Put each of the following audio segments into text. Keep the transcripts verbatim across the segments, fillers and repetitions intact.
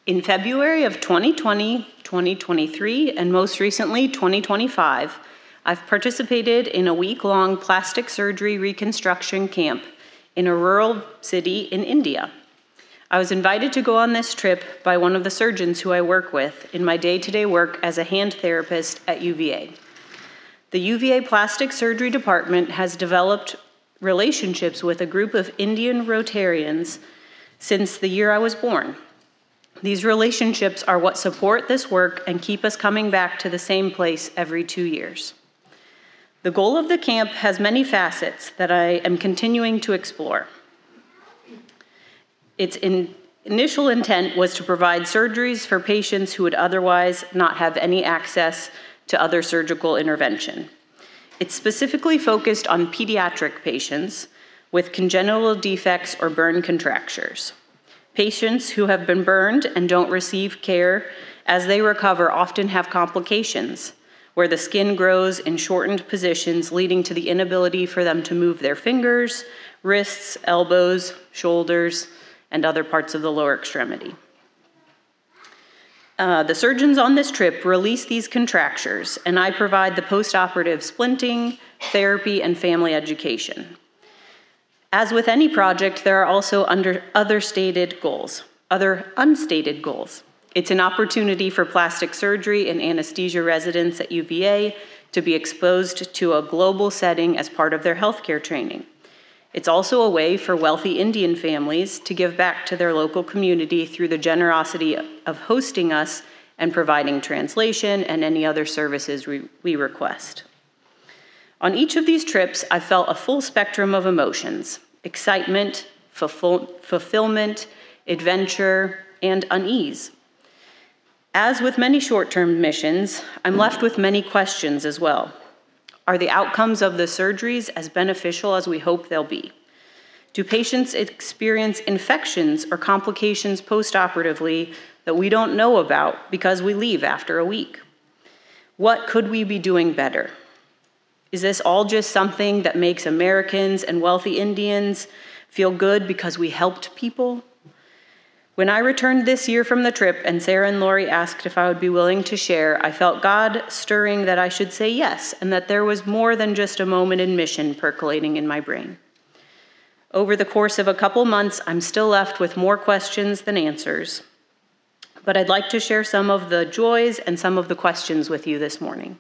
In February of twenty twenty, twenty twenty-three, and most recently twenty twenty-five, I've participated in a week-long plastic surgery reconstruction camp in a rural city in India. I was invited to go on this trip by one of the surgeons who I work with in my day-to-day work as a hand therapist at U V A. The U V A Plastic Surgery Department has developed relationships with a group of Indian Rotarians since the year I was born. These relationships are what support this work and keep us coming back to the same place every two years. The goal of the camp has many facets that I am continuing to explore. Its in initial intent was to provide surgeries for patients who would otherwise not have any access to other surgical intervention. It's specifically focused on pediatric patients with congenital defects or burn contractures. Patients who have been burned and don't receive care as they recover often have complications, where the skin grows in shortened positions, leading to the inability for them to move their fingers, wrists, elbows, shoulders, and other parts of the lower extremity. Uh, the surgeons on this trip release these contractures, and I provide the post-operative splinting, therapy, and family education. As with any project, there are also under other stated goals, other unstated goals. It's an opportunity for plastic surgery and anesthesia residents at U V A to be exposed to a global setting as part of their healthcare training. It's also a way for wealthy Indian families to give back to their local community through the generosity of hosting us and providing translation and any other services we, we request. On each of these trips, I felt a full spectrum of emotions: excitement, fulfill, fulfillment, adventure, and unease. As with many short-term missions, I'm left with many questions as well. Are the outcomes of the surgeries as beneficial as we hope they'll be? Do patients experience infections or complications post-operatively that we don't know about because we leave after a week? What could we be doing better? Is this all just something that makes Americans and wealthy Indians feel good because we helped people? When I returned this year from the trip and Sarah and Lori asked if I would be willing to share, I felt God stirring that I should say yes, and that there was more than just a moment in mission percolating in my brain. Over the course of a couple months, I'm still left with more questions than answers, but I'd like to share some of the joys and some of the questions with you this morning.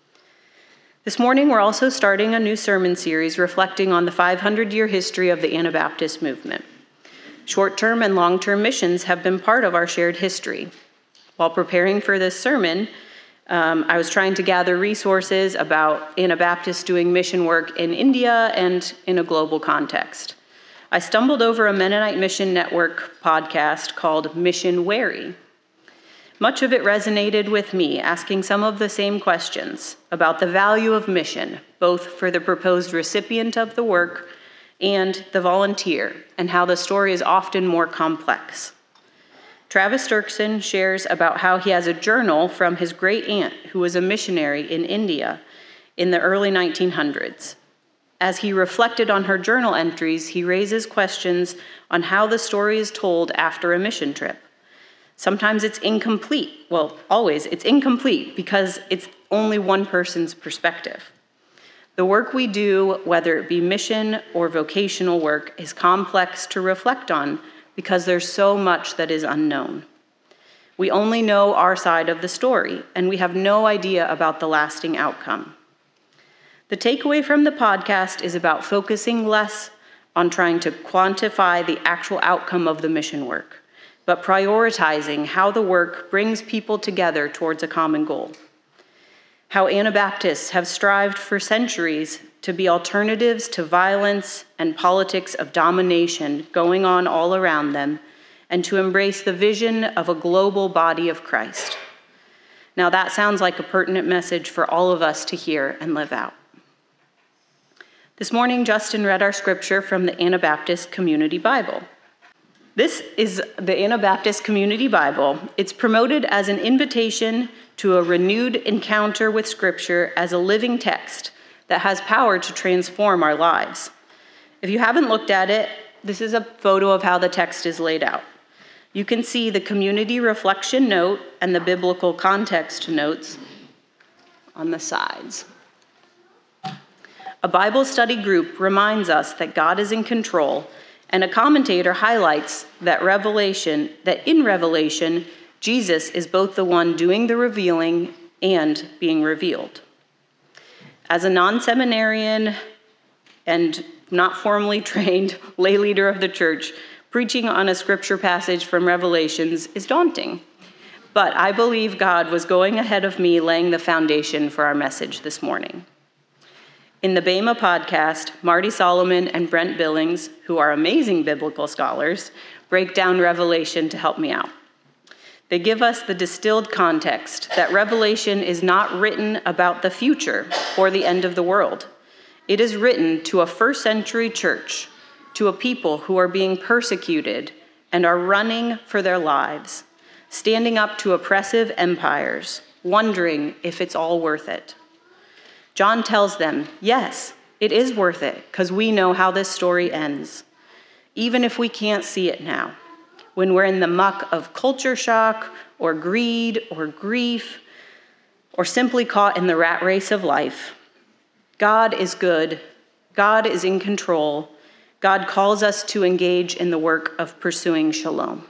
This morning, we're also starting a new sermon series reflecting on the five hundred year history of the Anabaptist movement. Short-term and long-term missions have been part of our shared history. While preparing for this sermon, um, I was trying to gather resources about Anabaptists doing mission work in India and in a global context. I stumbled over a Mennonite Mission Network podcast called Mission Wary. Much of it resonated with me, asking some of the same questions about the value of mission, both for the proposed recipient of the work and the volunteer, and how the story is often more complex. Travis Dirksen shares about how he has a journal from his great aunt who was a missionary in India in the early nineteen hundreds. As he reflected on her journal entries, he raises questions on how the story is told after a mission trip. Sometimes it's incomplete. Well, always it's incomplete because it's only one person's perspective. The work we do, whether it be mission or vocational work, is complex to reflect on because there's so much that is unknown. We only know our side of the story, and we have no idea about the lasting outcome. The takeaway from the podcast is about focusing less on trying to quantify the actual outcome of the mission work, but prioritizing how the work brings people together towards a common goal. How Anabaptists have strived for centuries to be alternatives to violence and politics of domination going on all around them, and to embrace the vision of a global body of Christ. Now that sounds like a pertinent message for all of us to hear and live out. This morning, Justin read our scripture from the Anabaptist Community Bible. This is the Anabaptist Community Bible. It's promoted as an invitation to a renewed encounter with Scripture as a living text that has power to transform our lives. If you haven't looked at it, this is a photo of how the text is laid out. You can see the community reflection note and the biblical context notes on the sides. A Bible study group reminds us that God is in control, and a commentator highlights that revelation, that in Revelation, Jesus is both the one doing the revealing and being revealed. As a non-seminarian and not formally trained lay leader of the church, preaching on a scripture passage from Revelations is daunting. But I believe God was going ahead of me, laying the foundation for our message this morning. In the Bema podcast, Marty Solomon and Brent Billings, who are amazing biblical scholars, break down Revelation to help me out. They give us the distilled context that Revelation is not written about the future or the end of the world. It is written to a first century church, to a people who are being persecuted and are running for their lives, standing up to oppressive empires, wondering if it's all worth it. John tells them, yes, it is worth it, because we know how this story ends, even if we can't see it now. When we're in the muck of culture shock or greed or grief, or simply caught in the rat race of life, God is good, God is in control, God calls us to engage in the work of pursuing shalom.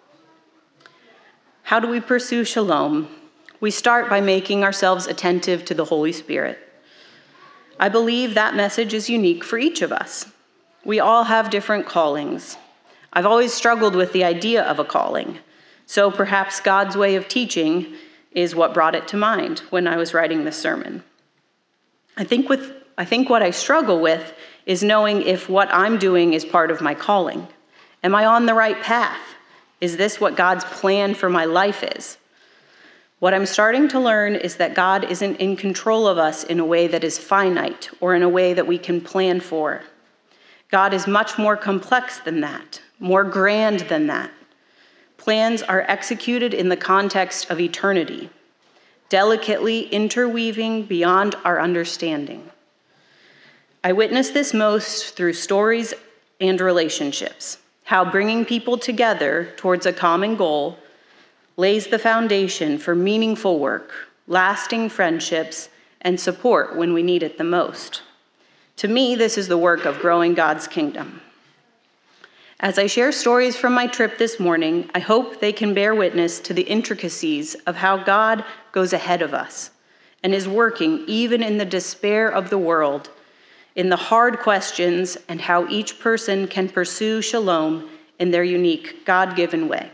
How do we pursue shalom? We start by making ourselves attentive to the Holy Spirit. I believe that message is unique for each of us. We all have different callings. I've always struggled with the idea of a calling, so perhaps God's way of teaching is what brought it to mind when I was writing this sermon. I think with I think what I struggle with is knowing if what I'm doing is part of my calling. Am I on the right path? Is this what God's plan for my life is? What I'm starting to learn is that God isn't in control of us in a way that is finite or in a way that we can plan for. God is much more complex than that, more grand than that. Plans are executed in the context of eternity, delicately interweaving beyond our understanding. I witness this most through stories and relationships, how bringing people together towards a common goal lays the foundation for meaningful work, lasting friendships, and support when we need it the most. To me, this is the work of growing God's kingdom. As I share stories from my trip this morning, I hope they can bear witness to the intricacies of how God goes ahead of us and is working even in the despair of the world, in the hard questions, and how each person can pursue shalom in their unique, God-given way.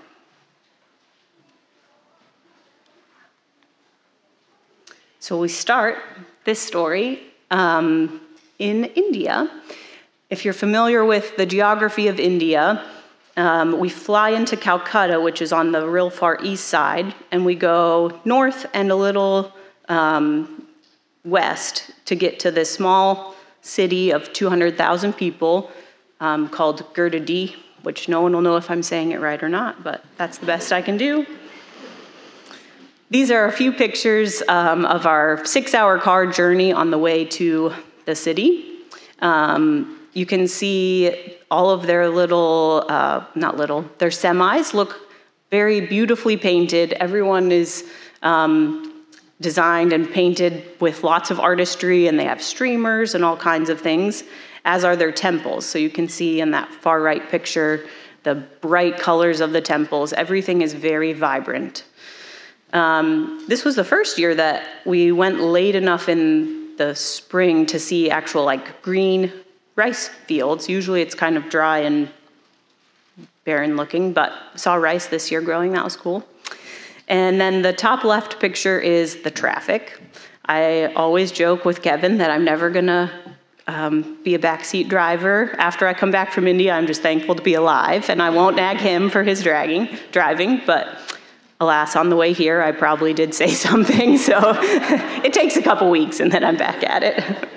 So we start this story um, in India. If you're familiar with the geography of India, um, we fly into Calcutta, which is on the real far east side, and we go north and a little um, west to get to this small city of two hundred thousand people um, called Gurdadi, which no one will know if I'm saying it right or not, but that's the best I can do. These are a few pictures um, of our six-hour car journey on the way to the city. Um, you can see all of their little, uh, not little, their semis look very beautifully painted. Everyone is um, designed and painted with lots of artistry, and they have streamers and all kinds of things, as are their temples. So you can see in that far right picture the bright colors of the temples. Everything is very vibrant. Um, this was the first year that we went late enough in the spring to see actual like green rice fields. Usually it's kind of dry and barren looking, but saw rice this year growing. That was cool. And then the top left picture is the traffic. I always joke with Kevin that I'm never gonna um, be a backseat driver. After I come back from India, I'm just thankful to be alive, and I won't nag him for his dragging, driving, but alas, on the way here, I probably did say something, so it takes a couple weeks and then I'm back at it.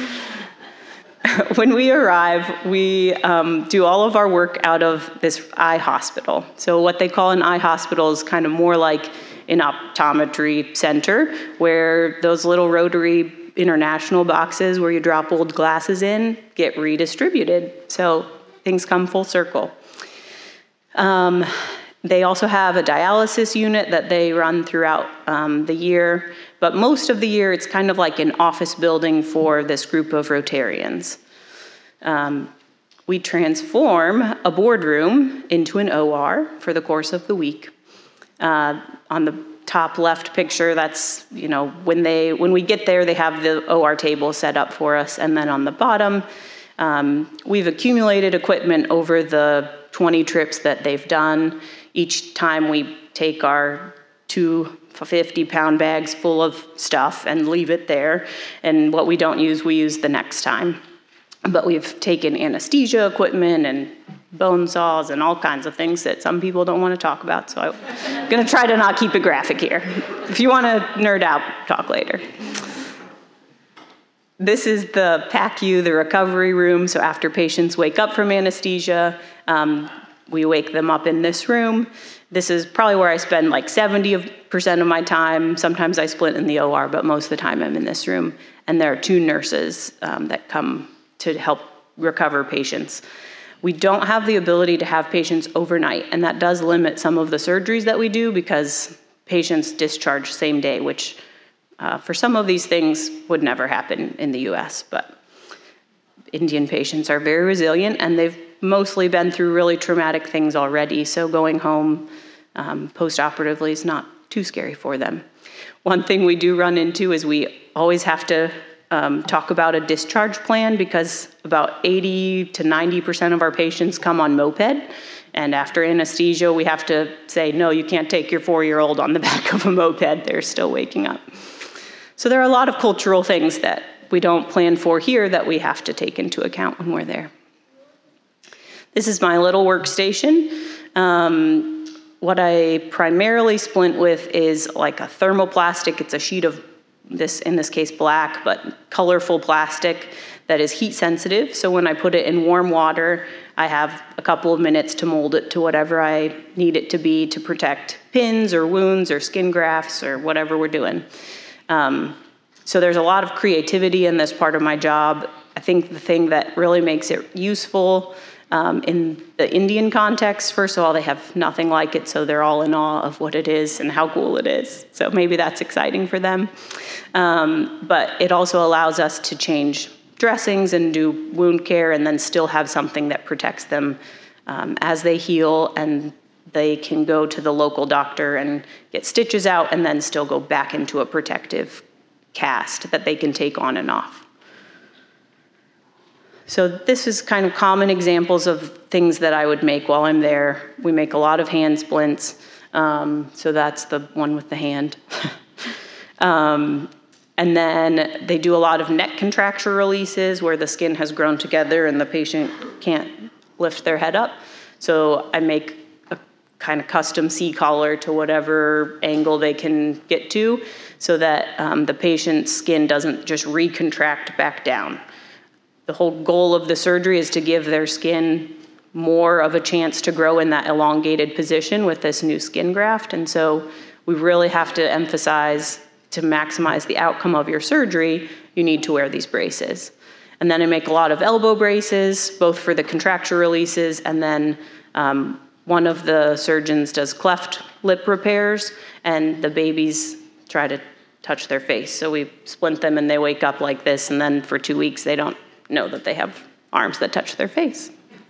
When we arrive, we um, do all of our work out of this eye hospital. So what they call an eye hospital is kind of more like an optometry center, where those little rotary international boxes where you drop old glasses in get redistributed. So things come full circle. Um, They also have a dialysis unit that they run throughout um, the year, but most of the year it's kind of like an office building for this group of Rotarians. Um, we transform a boardroom into an O R for the course of the week. Uh, on the top left picture, that's, you know, when they when we get there, they have the O R table set up for us, and then on the bottom, um, we've accumulated equipment over the twenty trips that they've done. Each time we take our two fifty pound bags full of stuff and leave it there, and what we don't use, we use the next time. But we've taken anesthesia equipment and bone saws and all kinds of things that some people don't want to talk about, so I'm gonna try to not keep it graphic here. If you want to nerd out, talk later. This is the P A C U, the recovery room, so after patients wake up from anesthesia, um, we wake them up in this room. This is probably where I spend like seventy percent of my time. Sometimes I split in the O R, but most of the time I'm in this room. And there are two nurses um, that come to help recover patients. We don't have the ability to have patients overnight, and that does limit some of the surgeries that we do because patients discharge same day, which uh, for some of these things would never happen in the U S, but Indian patients are very resilient, and they've mostly been through really traumatic things already, so going home um, post-operatively is not too scary for them. One thing we do run into is we always have to um, talk about a discharge plan because about eighty to ninety percent of our patients come on moped, and after anesthesia, we have to say, no, you can't take your four-year-old on the back of a moped, they're still waking up. So there are a lot of cultural things that we don't plan for here that we have to take into account when we're there. This is my little workstation. Um, what I primarily splint with is like a thermoplastic. It's a sheet of this, in this case, black, but colorful plastic that is heat sensitive. So when I put it in warm water, I have a couple of minutes to mold it to whatever I need it to be to protect pins or wounds or skin grafts or whatever we're doing. Um, so there's a lot of creativity in this part of my job. I think the thing that really makes it useful Um, in the Indian context, first of all, they have nothing like it, so they're all in awe of what it is and how cool it is. So maybe that's exciting for them. Um, but it also allows us to change dressings and do wound care and then still have something that protects them um, as they heal, and they can go to the local doctor and get stitches out and then still go back into a protective cast that they can take on and off. So this is kind of common examples of things that I would make while I'm there. We make a lot of hand splints. Um, so that's the one with the hand. um, and then they do a lot of neck contracture releases where the skin has grown together and the patient can't lift their head up. So I make a kind of custom C-collar to whatever angle they can get to so that um, the patient's skin doesn't just recontract back down. The whole goal of the surgery is to give their skin more of a chance to grow in that elongated position with this new skin graft. And so we really have to emphasize, to maximize the outcome of your surgery, you need to wear these braces. And then I make a lot of elbow braces, both for the contracture releases, and then um, one of the surgeons does cleft lip repairs, and the babies try to touch their face. So we splint them and they wake up like this, and then for two weeks they don't know that they have arms that touch their face.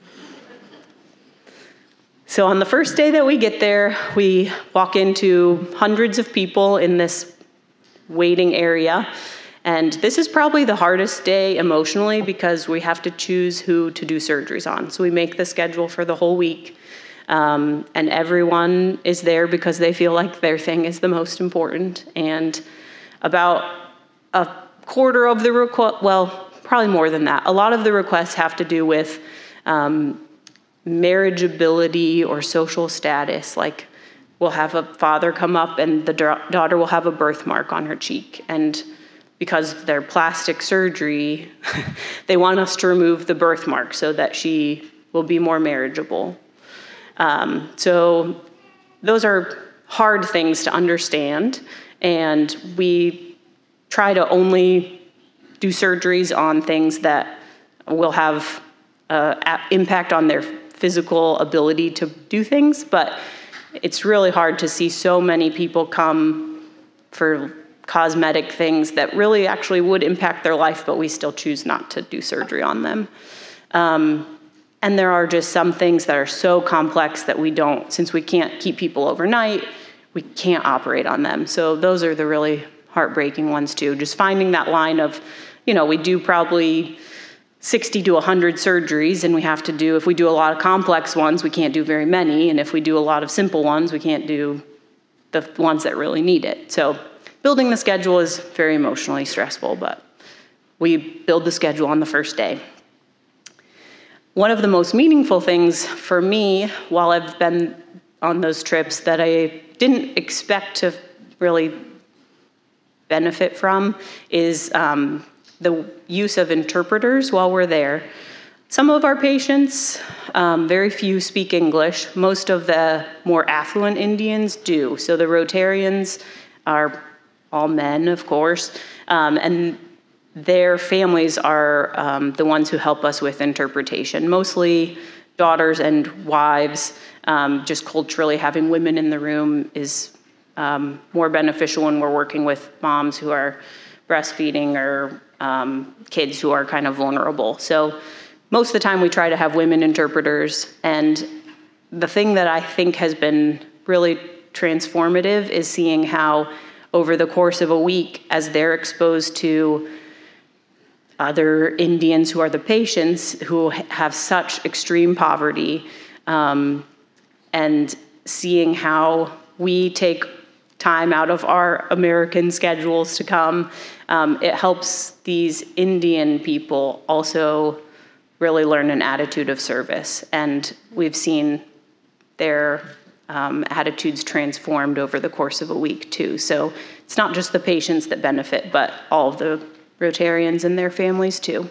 So on the first day that we get there, we walk into hundreds of people in this waiting area. And this is probably the hardest day emotionally because we have to choose who to do surgeries on. So we make the schedule for the whole week. Um, and everyone is there because they feel like their thing is the most important. And about a quarter of the request, well, probably more than that. A lot of the requests have to do with um, marriageability or social status. Like we'll have a father come up and the da- daughter will have a birthmark on her cheek. And because they're plastic surgery, they want us to remove the birthmark so that she will be more marriageable. Um, so those are hard things to understand. And we try to only do surgeries on things that will have uh, impact on their physical ability to do things, but it's really hard to see so many people come for cosmetic things that really actually would impact their life, but we still choose not to do surgery on them. Um, and there are just some things that are so complex that we don't, since we can't keep people overnight, we can't operate on them. So those are the really heartbreaking ones too. Just finding that line of, you know, we do probably sixty to one hundred surgeries, and we have to do, if we do a lot of complex ones, we can't do very many, and if we do a lot of simple ones, we can't do the ones that really need it. So building the schedule is very emotionally stressful, but we build the schedule on the first day. One of the most meaningful things for me while I've been on those trips that I didn't expect to really benefit from is um, the use of interpreters while we're there. Some of our patients, um, very few speak English. Most of the more affluent Indians do. So the Rotarians are all men, of course, um, and their families are um, the ones who help us with interpretation, mostly daughters and wives. Um, just culturally, having women in the room is um, more beneficial when we're working with moms who are breastfeeding or um, kids who are kind of vulnerable. So most of the time we try to have women interpreters, and the thing that I think has been really transformative is seeing how over the course of a week, as they're exposed to other Indians who are the patients who have such extreme poverty, um, and seeing how we take time out of our American schedules to come, um, it helps these Indian people also really learn an attitude of service. And we've seen their um, attitudes transformed over the course of a week too. So it's not just the patients that benefit, but all of the Rotarians and their families too.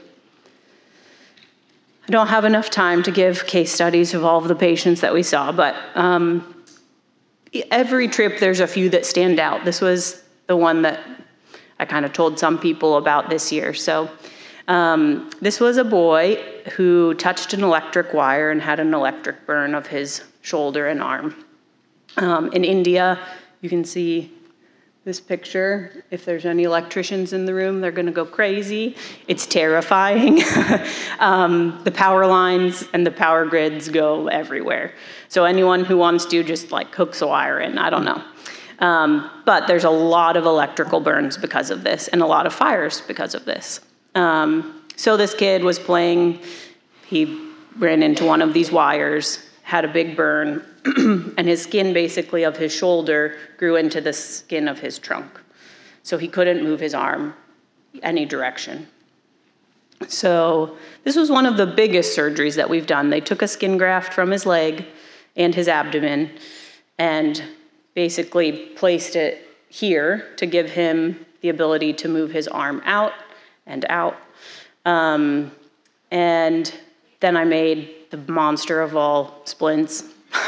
I don't have enough time to give case studies of all of the patients that we saw, but um, every trip there's a few that stand out. This was the one that I kind of told some people about this year. So um, this was a boy who touched an electric wire and had an electric burn of his shoulder and arm. Um, in India, you can see this picture. If there's any electricians in the room, they're gonna go crazy. It's terrifying. um, the power lines and the power grids go everywhere. So anyone who wants to just like hooks a wire in, I don't know. Um, but there's a lot of electrical burns because of this and a lot of fires because of this. Um, so this kid was playing, he ran into one of these wires, had a big burn, and his skin basically of his shoulder grew into the skin of his trunk. So he couldn't move his arm any direction. So this was one of the biggest surgeries that we've done. They took a skin graft from his leg and his abdomen and basically placed it here to give him the ability to move his arm out and out. Um, and then I made the monster of all splints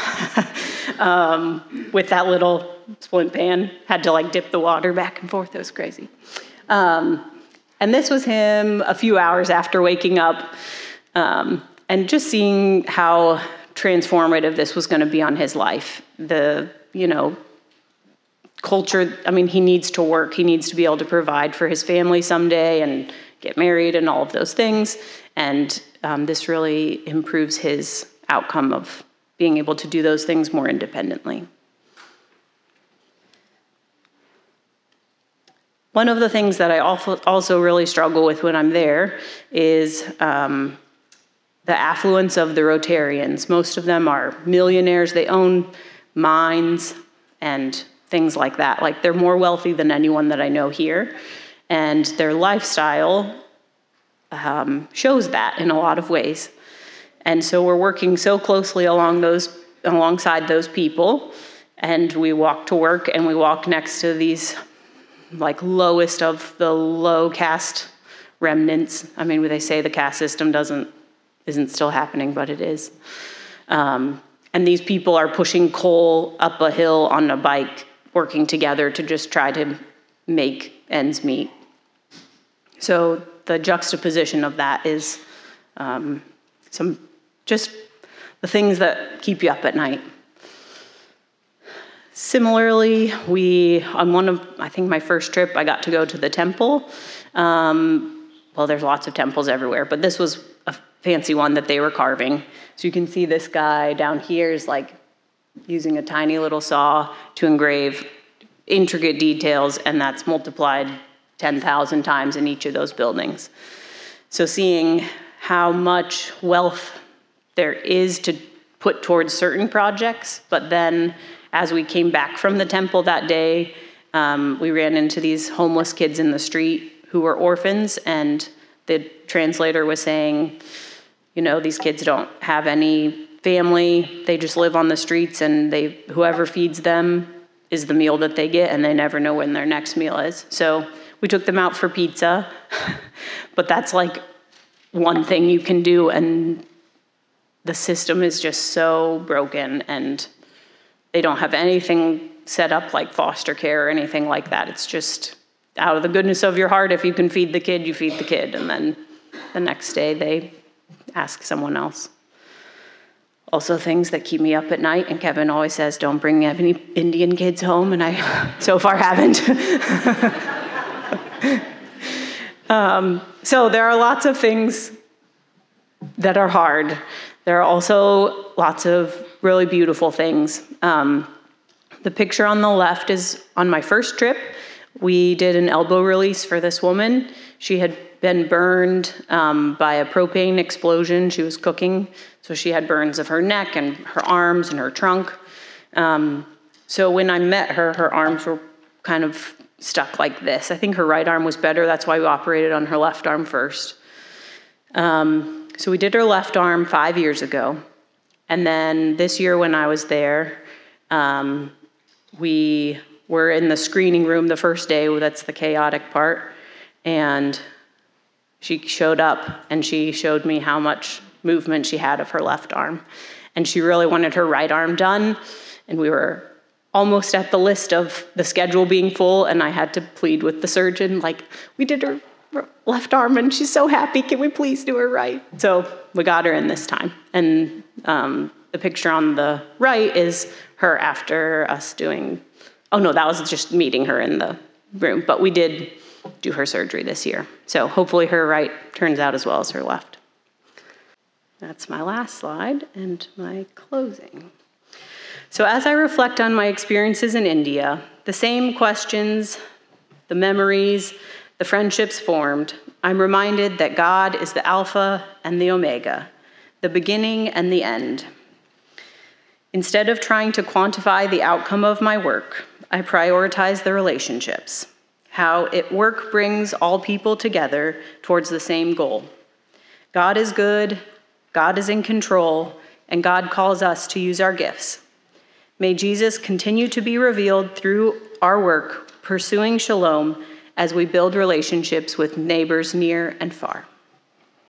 um, with that little splint pan. Had to like dip the water back and forth. It was crazy. Um, and this was him a few hours after waking up, um, and just seeing how transformative this was going to be on his life. The, you know, culture, I mean, he needs to work. He needs to be able to provide for his family someday and get married and all of those things. And um, this really improves his outcome of being able to do those things more independently. One of the things that I also really struggle with when I'm there is um, the affluence of the Rotarians. Most of them are millionaires. They own mines and things like that. Like, they're more wealthy than anyone that I know here. And their lifestyle um, shows that in a lot of ways. And so we're working so closely along those, alongside those people. And we walk to work and we walk next to these like lowest of the low caste remnants. I mean, they say the caste system doesn't, isn't still happening, but it is. Um, and these people are pushing coal up a hill on a bike, working together to just try to make ends meet. So the juxtaposition of that is um, some just the things that keep you up at night. Similarly, we, on one of, I think my first trip, I got to go to the temple. Um, well, there's lots of temples everywhere, but this was a fancy one that they were carving. So you can see this guy down here is like using a tiny little saw to engrave intricate details, and that's multiplied ten thousand times in each of those buildings. So seeing how much wealth there is to put towards certain projects, but then as we came back from the temple that day, um, we ran into these homeless kids in the street who were orphans, and the translator was saying, you know, these kids don't have any family, they just live on the streets, and they whoever feeds them is the meal that they get, and they never know when their next meal is. So we took them out for pizza, but that's like one thing you can do, and the system is just so broken, and they don't have anything set up like foster care or anything like that. It's just out of the goodness of your heart, if you can feed the kid, you feed the kid, and then the next day they ask someone else. Also things that keep me up at night, and Kevin always says, don't bring any Indian kids home, and I so far haven't. um, so there are lots of things that are hard. There are also lots of really beautiful things. Um, the picture on the left is on my first trip. We did an elbow release for this woman. She had been burned um, by a propane explosion. She was cooking, so she had burns of her neck and her arms and her trunk. Um, so when I met her, her arms were kind of stuck like this. I think her right arm was better. That's why we operated on her left arm first. Um, so we did her left arm five years ago. And then this year when I was there, um, we were in the screening room the first day. That's the chaotic part. And she showed up and she showed me how much movement she had of her left arm. And she really wanted her right arm done. And we were almost at the list of the schedule being full, and I had to plead with the surgeon, like, we did her left arm and she's so happy, can we please do her right? So we got her in this time. And um, the picture on the right is her after us doing, oh no, that was just meeting her in the room, but we did do her surgery this year. So hopefully her right turns out as well as her left. That's my last slide and my closing. So as I reflect on my experiences in India, the same questions, the memories, the friendships formed, I'm reminded that God is the Alpha and the Omega, the beginning and the end. Instead of trying to quantify the outcome of my work, I prioritize the relationships, how it work brings all people together towards the same goal. God is good, God is in control, and God calls us to use our gifts. May Jesus continue to be revealed through our work, pursuing shalom as we build relationships with neighbors near and far.